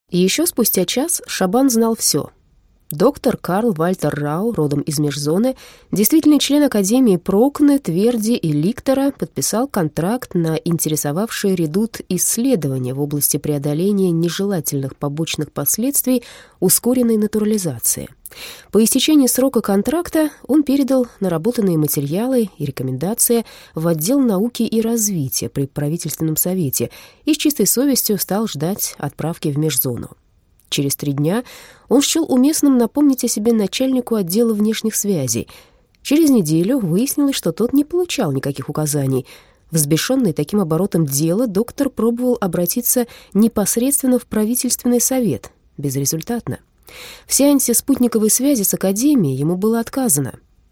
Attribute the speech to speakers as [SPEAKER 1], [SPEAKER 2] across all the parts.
[SPEAKER 1] И еще спустя час Шабан знал все. Доктор Карл Вальтер Рау, родом из межзоны, действительный член Академии Прокне, Тверди и Ликтора, подписал контракт на интересовавший редут исследования в области преодоления нежелательных побочных последствий ускоренной натурализации. По истечении срока контракта он передал наработанные материалы и рекомендации в отдел науки и развития при правительственном совете и с чистой совестью стал ждать отправки в межзону. Через 3 дня он счел уместным напомнить о себе начальнику отдела внешних связей. Через неделю выяснилось, что тот не получал никаких указаний. Взбешенный таким оборотом дела, доктор пробовал обратиться непосредственно в правительственный совет. Безрезультатно. В сеансе спутниковой связи с Академией ему было отказано.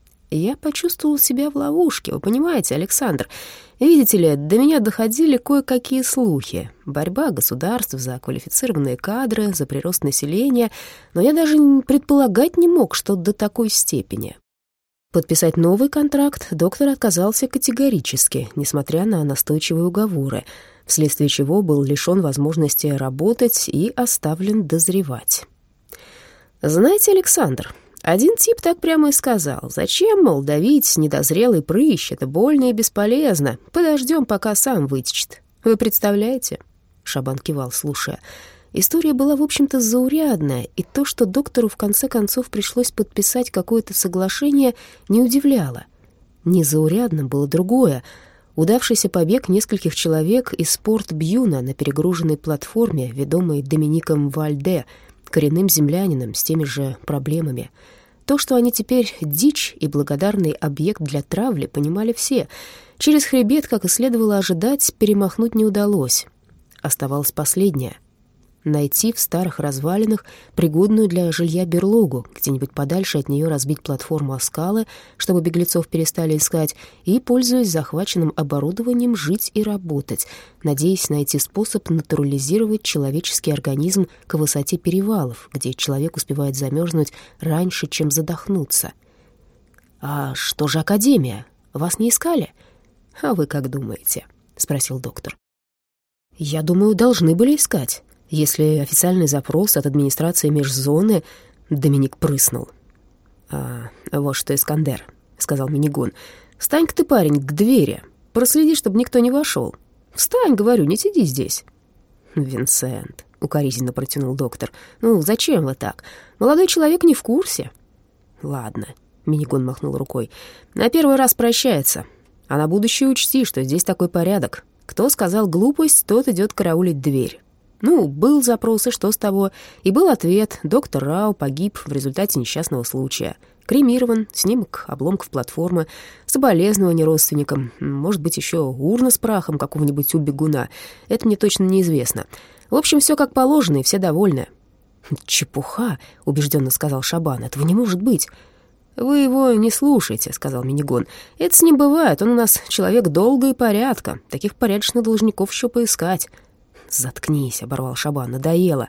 [SPEAKER 1] «Я почувствовал себя в ловушке, вы понимаете, Александр. Видите ли, до меня доходили кое-какие слухи. Борьба государств за квалифицированные кадры, за прирост населения, но я даже предполагать не мог, что до такой степени». Подписать новый контракт доктор отказался категорически, несмотря на настойчивые уговоры, вследствие чего был лишен возможности работать и оставлен дозревать. «Знаете, Александр, один тип так прямо и сказал: зачем, мол, давить недозрелый прыщ, это больно и бесполезно, подождем, пока сам вытечет. Вы представляете?» Шабан кивал, слушая. История была, в общем-то, заурядная, и то, что доктору в конце концов пришлось подписать какое-то соглашение, не удивляло. Незаурядным было другое. Удавшийся побег нескольких человек из Порт-Бьюна на перегруженной платформе, ведомой Домиником Вальде, коренным землянином с теми же проблемами. То, что они теперь дичь и благодарный объект для травли, понимали все. Через хребет, как и следовало ожидать, перемахнуть не удалось. Оставалось последнее — найти в старых развалинах пригодную для жилья берлогу, где-нибудь подальше от нее разбить платформу о скалы, чтобы беглецов перестали искать, и, пользуясь захваченным оборудованием, жить и работать, надеясь найти способ натурализировать человеческий организм к высоте перевалов, где человек успевает замерзнуть раньше, чем задохнуться. «А что же Академия? Вас не искали?» «А вы как думаете?» — спросил доктор. «Я думаю, должны были искать. Если официальный запрос от администрации межзоны...» Доминик прыснул. «Вот что, Искандер», — сказал Минигон, — «встань-ка ты, парень, к двери. Проследи, чтобы никто не вошел. Встань, говорю, не сиди здесь». «Винсент», — укоризненно протянул доктор, — «ну, зачем вы так? Молодой человек не в курсе». «Ладно», — Минигон махнул рукой, — «на первый раз прощается. А на будущее учти, что здесь такой порядок. Кто сказал глупость, тот идет караулить дверь». Ну, был запрос, и что с того? И был ответ: доктор Рау погиб в результате несчастного случая. Кремирован, снимок обломков платформы, соболезнования родственникам, может быть, еще урна с прахом какого-нибудь у бегуна. Это мне точно неизвестно. В общем, все как положено, и все довольны. «Чепуха», — убежденно сказал Шабан, — «этого не может быть». «Вы его не слушайте», — сказал Минигон. «Это с ним бывает, он у нас человек долга и порядка. Таких порядочных должников еще поискать». «Заткнись», — оборвал Шабан, — «надоело».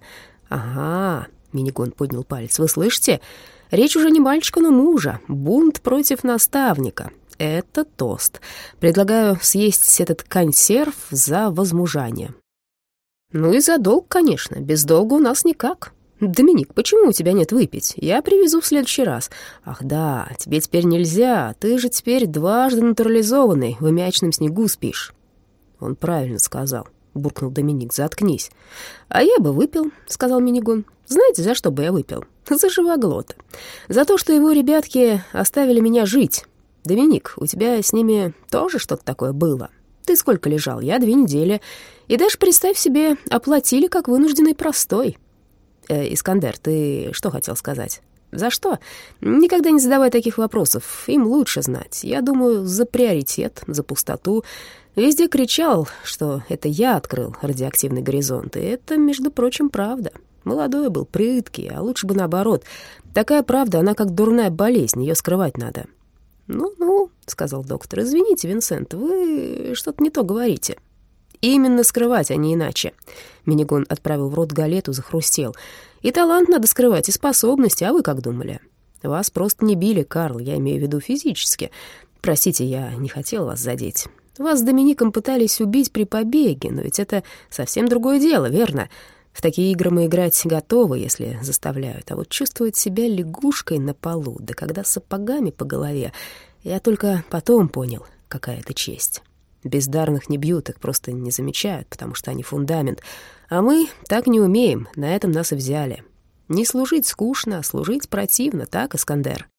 [SPEAKER 1] «Ага», — Минигон поднял палец, — «вы слышите? Речь уже не мальчика, но мужа. Бунт против наставника. Это тост. Предлагаю съесть этот консерв за возмужание». «Ну и за долг, конечно. Без долга у нас никак. Доминик, почему у тебя нет выпить? Я привезу в следующий раз». «Ах да, тебе теперь нельзя. Ты же теперь дважды натурализованный, в аммиачном снегу спишь». «Он правильно сказал», — буркнул Доминик, — «заткнись». «А я бы выпил», — сказал Минигон. «Знаете, за что бы я выпил? За живоглота. За то, что его ребятки оставили меня жить. Доминик, у тебя с ними тоже что-то такое было? Ты сколько лежал? Я 2 недели. И даже, представь себе, оплатили как вынужденный простой». «Искандер, ты что хотел сказать?» «За что? Никогда не задавай таких вопросов. Им лучше знать. Я думаю, за приоритет, за пустоту. Везде кричал, что это я открыл радиоактивный горизонт. И это, между прочим, правда. Молодой был, прыткий, а лучше бы наоборот. Такая правда, она как дурная болезнь, ее скрывать надо». «Ну-ну», — сказал доктор, — «извините, Винсент, вы что-то не то говорите». «Именно скрывать, а не иначе». Минигон отправил в рот галету, захрустел. «И талант надо скрывать, и способности, а вы как думали? Вас просто не били, Карл, я имею в виду физически. Простите, я не хотел вас задеть. Вас с Домиником пытались убить при побеге, но ведь это совсем другое дело, верно? В такие игры мы играть готовы, если заставляют, а вот чувствовать себя лягушкой на полу, да когда сапогами по голове, я только потом понял, какая это честь. Бездарных не бьют, их просто не замечают, потому что они фундамент. А мы так не умеем, на этом нас и взяли. Не служить скучно, а служить противно, так, Искандер?»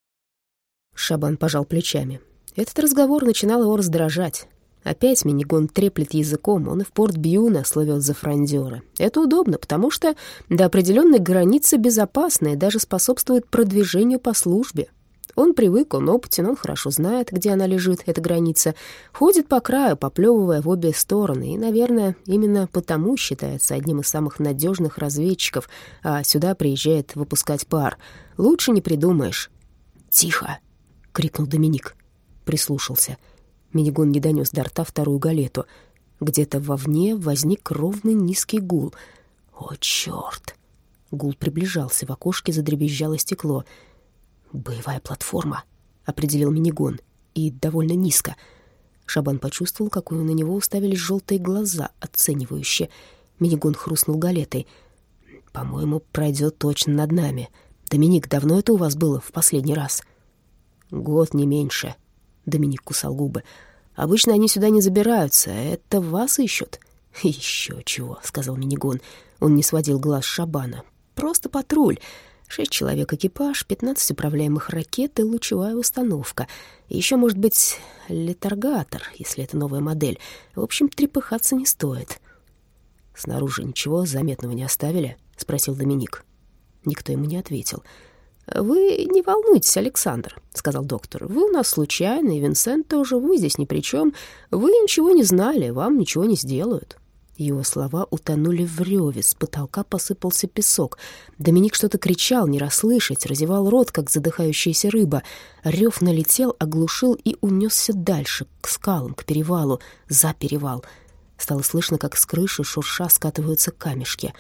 [SPEAKER 1] Шабан пожал плечами. Этот разговор начинал его раздражать. Опять Минигон треплет языком, он и в Порт-Бьюна словет за фрондёра. Это удобно, потому что до определенной границы безопасно и даже способствует продвижению по службе. Он привык, он опытен, он хорошо знает, где она лежит, эта граница. Ходит по краю, поплевывая в обе стороны, и, наверное, именно потому считается одним из самых надежных разведчиков, а сюда приезжает выпускать пар. Лучше не придумаешь. «Тихо!» — крикнул Доминик. Прислушался. Минигон не донес до рта вторую галету. Где-то вовне возник ровный низкий гул. «О, чёрт!» Гул приближался, в окошке задребезжало стекло. «Боевая платформа», — определил Минигон, — «и довольно низко». Шабан почувствовал, как на него уставились желтые глаза, оценивающие. Минигон хрустнул галетой. «По-моему, пройдет точно над нами. Доминик, давно это у вас было в последний раз?» «Год, не меньше», — Доминик кусал губы. «Обычно они сюда не забираются, это вас ищут». «Еще чего», — сказал Минигон. Он не сводил глаз с Шабана. «Просто патруль. 6 человек экипаж, 15 управляемых ракет и лучевая установка. Еще, может быть, летаргатор, если это новая модель. В общем, трепыхаться не стоит». «Снаружи ничего заметного не оставили?» — спросил Доминик. Никто ему не ответил. «Вы не волнуйтесь, Александр», — сказал доктор. «Вы у нас случайно, и Винсент тоже. Вы здесь ни при чем. Вы ничего не знали, вам ничего не сделают». Его слова утонули в реве, с потолка посыпался песок. Доминик что-то кричал, не расслышать, разевал рот, как задыхающаяся рыба. Рев налетел, оглушил и унесся дальше, к скалам, к перевалу, за перевал. Стало слышно, как с крыши шурша скатываются камешки.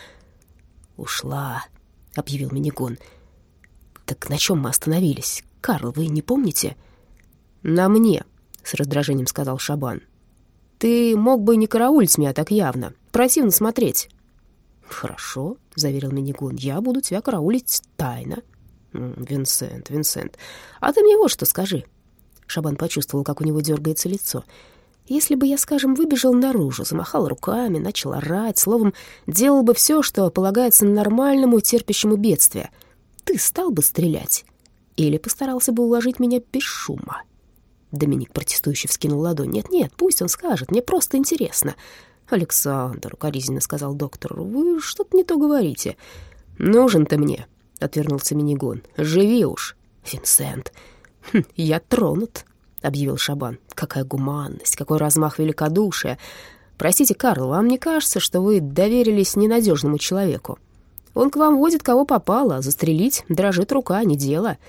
[SPEAKER 1] «Ушла», — объявил Минигон. «Так на чем мы остановились? Карл, вы не помните?» «На мне», — с раздражением сказал Шабан. «Ты мог бы не караулить меня так явно. Противно смотреть». «Хорошо», — заверил Минигон, — «я буду тебя караулить тайно». «Винсент, а ты мне вот что скажи». Шабан почувствовал, как у него дергается лицо. «Если бы я, скажем, выбежал наружу, замахал руками, начал орать, словом, делал бы все, что полагается нормальному, терпящему бедствия, ты стал бы стрелять? Или постарался бы уложить меня без шума?» Доминик протестующе вскинул ладонь. «Нет, пусть он скажет, мне просто интересно». «Александр», — укоризненно сказал доктор, — «вы что-то не то говорите». «Нужен ты мне», — отвернулся Минигон. «Живи уж». «Винсент». «Я тронут», — объявил Шабан. «Какая гуманность, какой размах великодушия. Простите, Карл, вам не кажется, что вы доверились ненадежному человеку? Он к вам водит кого попало, а застрелить дрожит рука, не дело».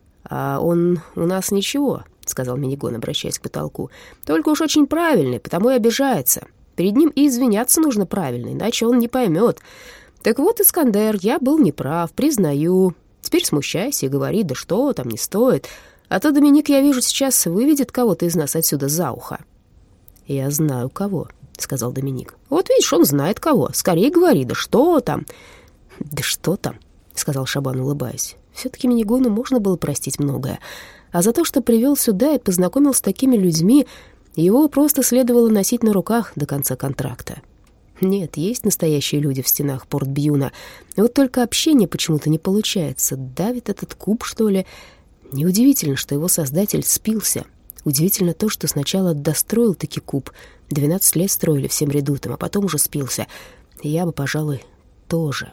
[SPEAKER 1] «А он у нас ничего», — сказал Минигон, обращаясь к потолку. «Только уж очень правильный, потому и обижается. Перед ним и извиняться нужно правильно, иначе он не поймет. Так вот, Искандер, я был неправ, признаю. Теперь смущайся и говори, да что там, не стоит. А то Доминик, я вижу, сейчас выведет кого-то из нас отсюда за ухо». «Я знаю, кого», — сказал Доминик. «Вот видишь, он знает кого. Скорее говори, да что там?» «Да что там», — сказал Шабан, улыбаясь. Все-таки Минигону можно было простить многое. А за то, что привел сюда и познакомил с такими людьми, его просто следовало носить на руках до конца контракта. Нет, есть настоящие люди в стенах Порт-Бьюна. Вот только общение почему-то не получается. Давит этот куб, что ли? Неудивительно, что его создатель спился. Удивительно то, что сначала достроил таки куб. 12 лет строили всем редутом, а потом уже спился. Я бы, пожалуй, тоже.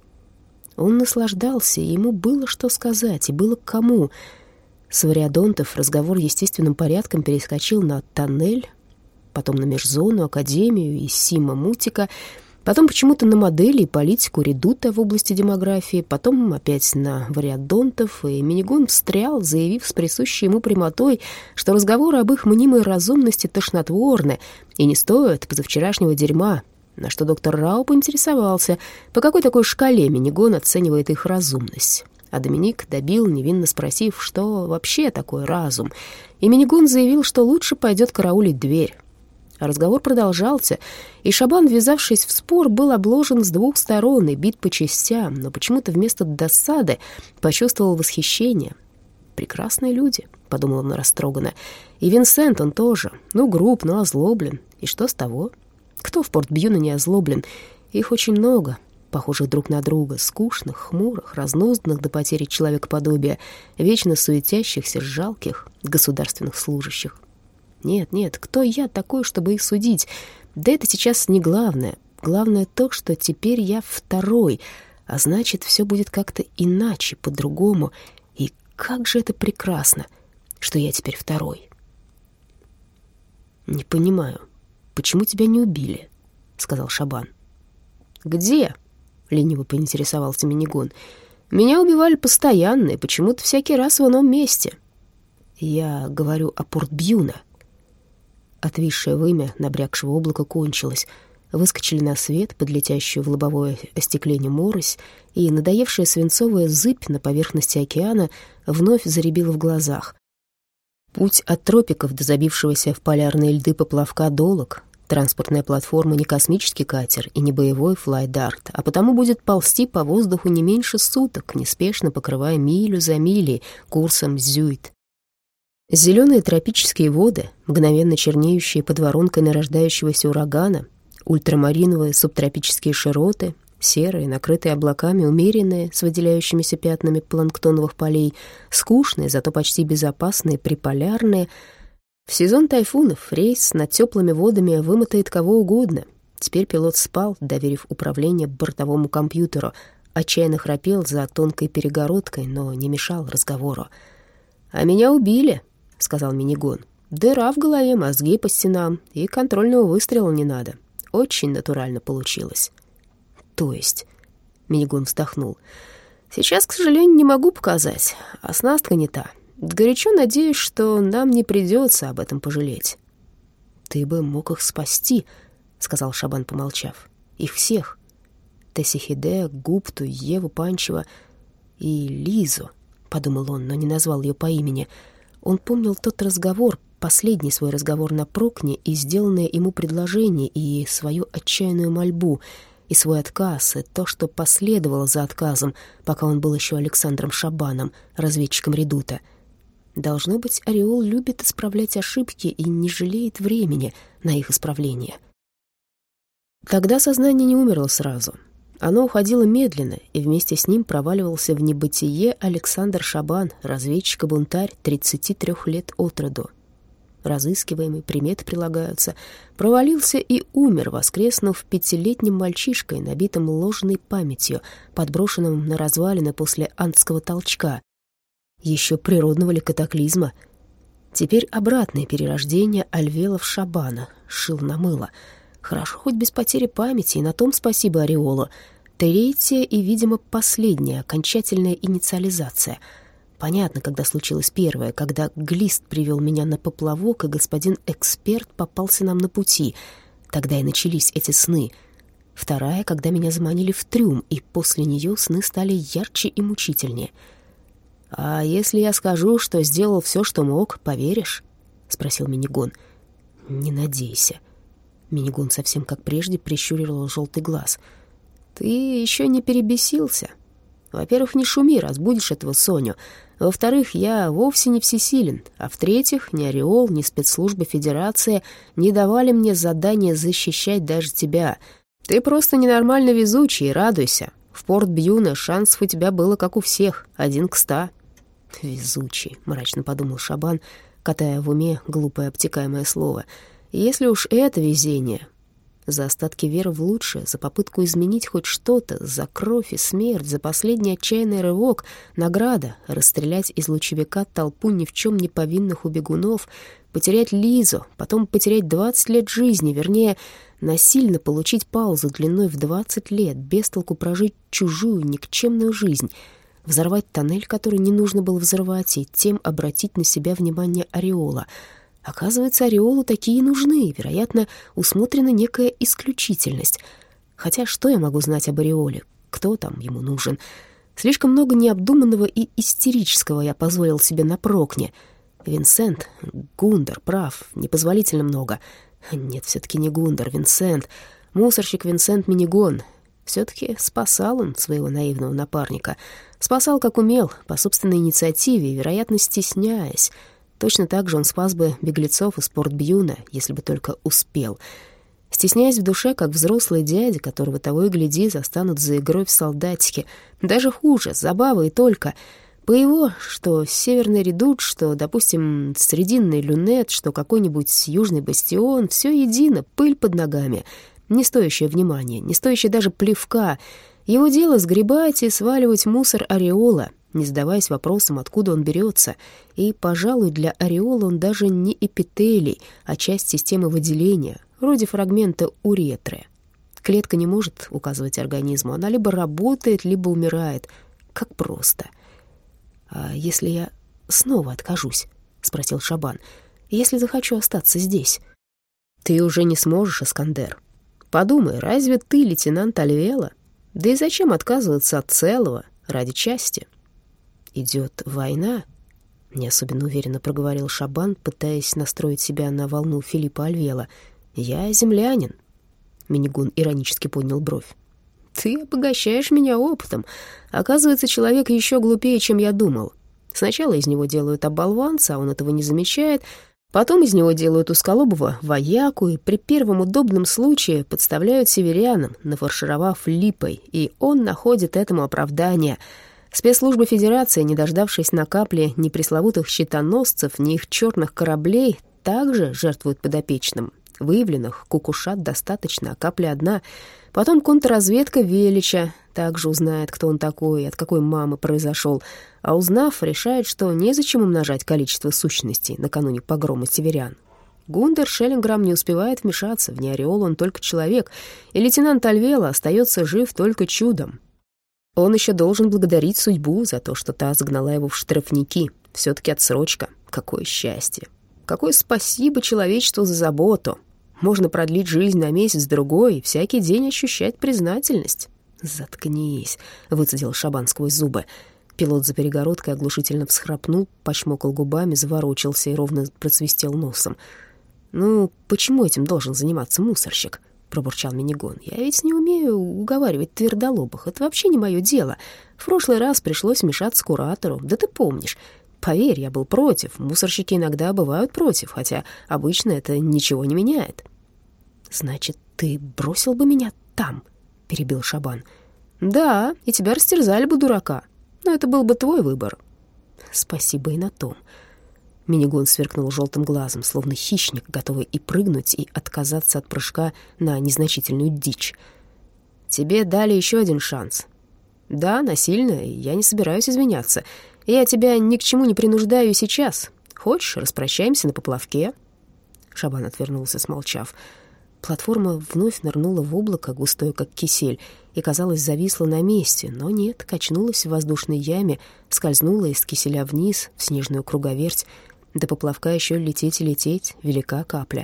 [SPEAKER 1] Он наслаждался, и ему было что сказать, и было к кому. С вариадонтов разговор естественным порядком перескочил на тоннель, потом на межзону, академию и Сима Мутика, потом почему-то на модели и политику редута в области демографии, потом опять на вариадонтов, и Минигон встрял, заявив с присущей ему прямотой, что разговоры об их мнимой разумности тошнотворны и не стоят позавчерашнего дерьма, на что доктор Рау поинтересовался, по какой такой шкале Минигон оценивает их разумность. А Доминик добил, невинно спросив, что вообще такое разум. И Минигон заявил, что лучше пойдет караулить дверь. А разговор продолжался, и Шабан, ввязавшись в спор, был обложен с двух сторон и бит по частям, но почему-то вместо досады почувствовал восхищение. «Прекрасные люди», — подумал он растроганно. «И Винсент, он тоже. Ну, груб, но озлоблен. И что с того? Кто в Порт-Бьюна не озлоблен? Их очень много, похожих друг на друга, скучных, хмурых, разнузданных до потери человекоподобия, вечно суетящихся, жалких государственных служащих. Нет, кто я такой, чтобы их судить? Да это сейчас не главное. Главное то, что теперь я второй, а значит, все будет как-то иначе, по-другому. И как же это прекрасно, что я теперь второй». «Не понимаю, почему тебя не убили?» — сказал Шабан. «Где?» — лениво поинтересовался Минигон. «Меня убивали постоянно, и почему-то всякий раз в ином месте». «Я говорю о Порт-Бьюна». Отвисшее вымя набрякшего облака кончилось. Выскочили на свет под летящую в лобовое остекление морось, и надоевшая свинцовая зыбь на поверхности океана вновь зарябила в глазах. Путь от тропиков до забившегося в полярные льды поплавка долог. Транспортная платформа не космический катер и не боевой флайдарт, а потому будет ползти по воздуху не меньше суток, неспешно покрывая милю за милей курсом Зюит. Зеленые тропические воды, мгновенно чернеющие под воронкой нарождающегося урагана, ультрамариновые субтропические широты, серые, накрытые облаками, умеренные, с выделяющимися пятнами планктоновых полей, скучные, зато почти безопасные, приполярные. В сезон тайфунов рейс над теплыми водами вымотает кого угодно. Теперь пилот спал, доверив управление бортовому компьютеру, отчаянно храпел за тонкой перегородкой, но не мешал разговору. «А меня убили», — сказал Минигон. «Дыра в голове, мозги по стенам, и контрольного выстрела не надо. Очень натурально получилось». «То есть?» — Минигон вздохнул. «Сейчас, к сожалению, не могу показать. Оснастка не та. Горячо надеюсь, что нам не придется об этом пожалеть». «Ты бы мог их спасти», — сказал Шабан, помолчав. «Их всех. Тесихиде, Гупту, Еву Панчева и Лизу», — подумал он, но не назвал ее по имени. Он помнил тот разговор, последний свой разговор на Прокне, и сделанное ему предложение, и свою отчаянную мольбу, и свой отказ, и то, что последовало за отказом, пока он был еще Александром Шабаном, разведчиком Редута. Должно быть, Ореол любит исправлять ошибки и не жалеет времени на их исправление. Тогда сознание не умерло сразу. Оно уходило медленно, и вместе с ним проваливался в небытие Александр Шабан, разведчик-бунтарь 33 лет от роду. Разыскиваемый, приметы прилагаются, провалился и умер, воскреснув 5-летним мальчишкой, набитым ложной памятью, подброшенным на развалины после андского толчка. Еще природного ли катаклизма? Теперь обратное перерождение Альвелов Шабана, шил на мыло. Хорошо хоть без потери памяти, и на том спасибо Ореолу. Третья и, видимо, последняя, окончательная инициализация. Понятно, когда случилось первое, когда глист привел меня на поплавок, и господин эксперт попался нам на пути. Тогда и начались эти сны. Вторая, когда меня заманили в трюм, и после нее сны стали ярче и мучительнее. «А если я скажу, что сделал все, что мог, поверишь?» — спросил Минигон. «Не надейся». Минигон совсем как прежде прищурил желтый глаз. «Ты еще не перебесился. Во-первых, не шуми, разбудишь этого Соню. Во-вторых, я вовсе не всесилен. А в-третьих, ни Ореол, ни спецслужбы Федерации не давали мне задания защищать даже тебя. Ты просто ненормально везучий, и радуйся. В Порт-Бьюна шансов у тебя было, как у всех, 1 к 100. «Везучий», — мрачно подумал Шабан, катая в уме глупое обтекаемое слово. «Если уж это везение, за остатки веры в лучшее, за попытку изменить хоть что-то, за кровь и смерть, за последний отчаянный рывок, награда — расстрелять из лучевика толпу ни в чем не повинных убегунов, потерять Лизу, потом потерять 20 лет жизни, вернее, насильно получить паузу длиной в 20 лет, без толку прожить чужую никчемную жизнь». Взорвать тоннель, который не нужно было взорвать, и тем обратить на себя внимание Ореола. Оказывается, Ореолу такие нужны, вероятно, усмотрена некая исключительность. Хотя что я могу знать об Ореоле? Кто там ему нужен? Слишком много необдуманного и истерического я позволил себе на Прокне. Винсент, Гундер, прав, непозволительно много. Нет, все-таки не Гундер, Винсент. Мусорщик Винсент Минигон. Все-таки спасал он своего наивного напарника. Спасал, как умел, по собственной инициативе, вероятно, стесняясь. Точно так же он спас бы беглецов из Порт-Бьюна, если бы только успел. Стесняясь в душе, как взрослый дядя, которого того и гляди застанут за игрой в солдатики. Даже хуже, забава и только. По его, что северный редут, что, допустим, срединный люнет, что какой-нибудь южный бастион, все едино, пыль под ногами, не стоящее внимания, не стоящее даже плевка. Его дело сгребать и сваливать мусор ореола, не задаваясь вопросом, откуда он берется. И, пожалуй, для ореола он даже не эпителий, а часть системы выделения, вроде фрагмента уретры. Клетка не может указывать организму, она либо работает, либо умирает. Как просто. «А если я снова откажусь?» — спросил Шабан. «Если захочу остаться здесь?» «Ты уже не сможешь, Искандер. Подумай, разве ты лейтенант Альвела? Да и зачем отказываться от целого ради части?» «Идет война», — не особенно уверенно проговорил Шабан, пытаясь настроить себя на волну Филиппа Альвела. «Я землянин». Минигун иронически поднял бровь. «Ты обогащаешь меня опытом. Оказывается, человек еще глупее, чем я думал. Сначала из него делают оболванца, а он этого не замечает. Потом из него делают узколобого вояку, и при первом удобном случае подставляют северянам, нафаршировав липой, и он находит этому оправдание. Спецслужбы Федерации, не дождавшись на капле ни пресловутых щитоносцев, ни их черных кораблей, также жертвуют подопечным. Выявленных кукушат достаточно, а капля одна. Потом контрразведка Велича также узнает, кто он такой, от какой мамы произошел. А узнав, решает, что незачем умножать количество сущностей накануне погрома северян. Гундер Шеллинграм не успевает вмешаться, в неореол он только человек, и лейтенант Альвела остается жив только чудом. Он еще должен благодарить судьбу за то, что та загнала его в штрафники. Все-таки отсрочка. Какое счастье! Какое спасибо человечеству за заботу! Можно продлить жизнь на месяц-другой и всякий день ощущать признательность. «Заткнись», — выцедил Шабан сквозь зубы. Пилот за перегородкой оглушительно всхрапнул, почмокал губами, заворочился и ровно процвистел носом. «Ну, почему этим должен заниматься мусорщик?» — пробурчал Минигон. «Я ведь не умею уговаривать твердолобых. Это вообще не мое дело. В прошлый раз пришлось вмешаться куратору. Да ты помнишь. Поверь, я был против. Мусорщики иногда бывают против, хотя обычно это ничего не меняет». «Значит, ты бросил бы меня там?» — перебил Шабан. «Да, и тебя растерзали бы, дурака. Но это был бы твой выбор». «Спасибо и на том». Минигон сверкнул желтым глазом, словно хищник, готовый и прыгнуть, и отказаться от прыжка на незначительную дичь. «Тебе дали еще один шанс. Да, насильно, и я не собираюсь извиняться. Я тебя ни к чему не принуждаю сейчас. Хочешь, распрощаемся на поплавке?» Шабан отвернулся, смолчав. Платформа вновь нырнула в облако, густое, как кисель, и, казалось, зависла на месте, но нет, качнулась в воздушной яме, скользнула из киселя вниз, в снежную круговерть. До поплавка еще лететь и лететь, велика капля.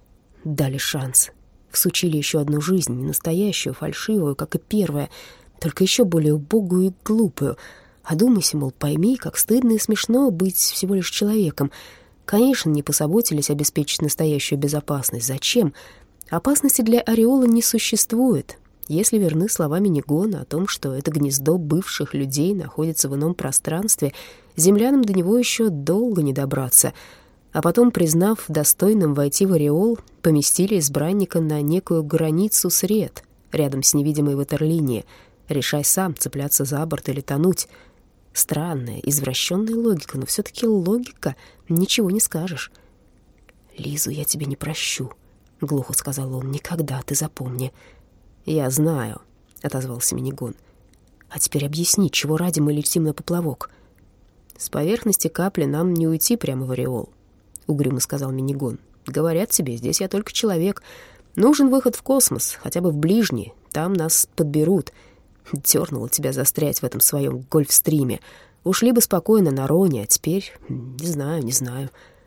[SPEAKER 1] Дали шанс. Всучили еще одну жизнь, не настоящую, фальшивую, как и первая, только еще более убогую и глупую. Одумайся, мол, пойми, как стыдно и смешно быть всего лишь человеком. Конечно, не позаботились обеспечить настоящую безопасность. Зачем? Опасности для ореола не существует. Если верны слова Минигона о том, что это гнездо бывших людей находится в ином пространстве, землянам до него еще долго не добраться. А потом, признав достойным войти в ореол, поместили избранника на некую границу сред, рядом с невидимой ватерлинией. Решай сам, цепляться за борт или тонуть. Странная, извращенная логика, но все-таки логика, ничего не скажешь. «Лизу я тебе не прощу», — глухо сказал он, — «никогда, ты запомни». «Я знаю», — отозвался Минигон. «А теперь объясни, чего ради мы летим на поплавок?» «С поверхности капли нам не уйти прямо в ореол», — угрюмо сказал Минигон. «Говорят тебе, здесь я только человек. Нужен выход в космос, хотя бы в ближний, там нас подберут. Дёрнуло тебя застрять в этом своем гольфстриме. Ушли бы спокойно на Роне, а теперь не знаю.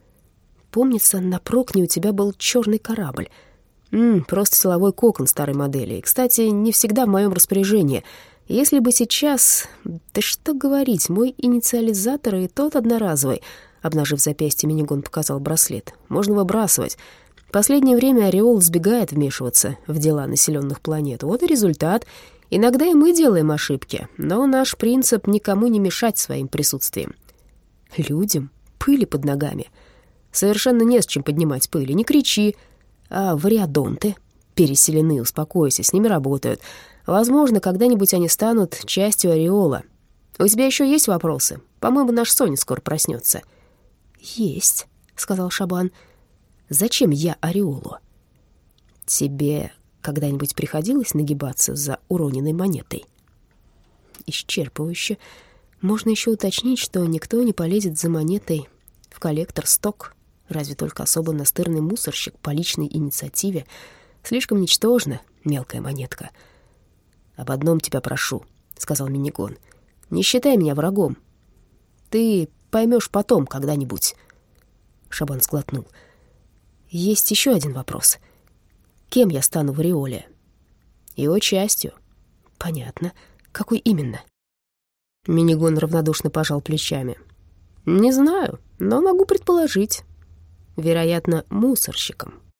[SPEAKER 1] Помнится, на Прокне у тебя был черный корабль. Просто силовой кокон старой модели. И, кстати, не всегда в моем распоряжении. Если бы сейчас... Да что говорить, мой инициализатор и тот одноразовый». Обнажив запястье, Минигон показал браслет. «Можно выбрасывать. Последнее время Ореол избегает вмешиваться в дела населенных планет. Вот и результат. Иногда и мы делаем ошибки, но наш принцип — никому не мешать своим присутствием. Людям пыли под ногами. Совершенно не с чем поднимать пыли, не кричи. А вариадонты переселены, успокойся, с ними работают. Возможно, когда-нибудь они станут частью Ореола. У тебя еще есть вопросы? По-моему, наш Соня скоро проснется. «Есть», — сказал Шабан. «Зачем я Ореолу?» «Тебе когда-нибудь приходилось нагибаться за уроненной монетой?» Исчерпывающе. Можно еще уточнить, что никто не полезет за монетой в коллектор-сток, разве только особо настырный мусорщик по личной инициативе. Слишком ничтожна мелкая монетка. «Об одном тебя прошу», — сказал Минигон. «Не считай меня врагом. Ты поймешь потом когда-нибудь». Шабан сглотнул. «Есть еще один вопрос. Кем я стану в Ореоле?» «Его частью». «Понятно. Какой именно?» Минигон равнодушно пожал плечами. «Не знаю, но могу предположить. Вероятно, мусорщиком».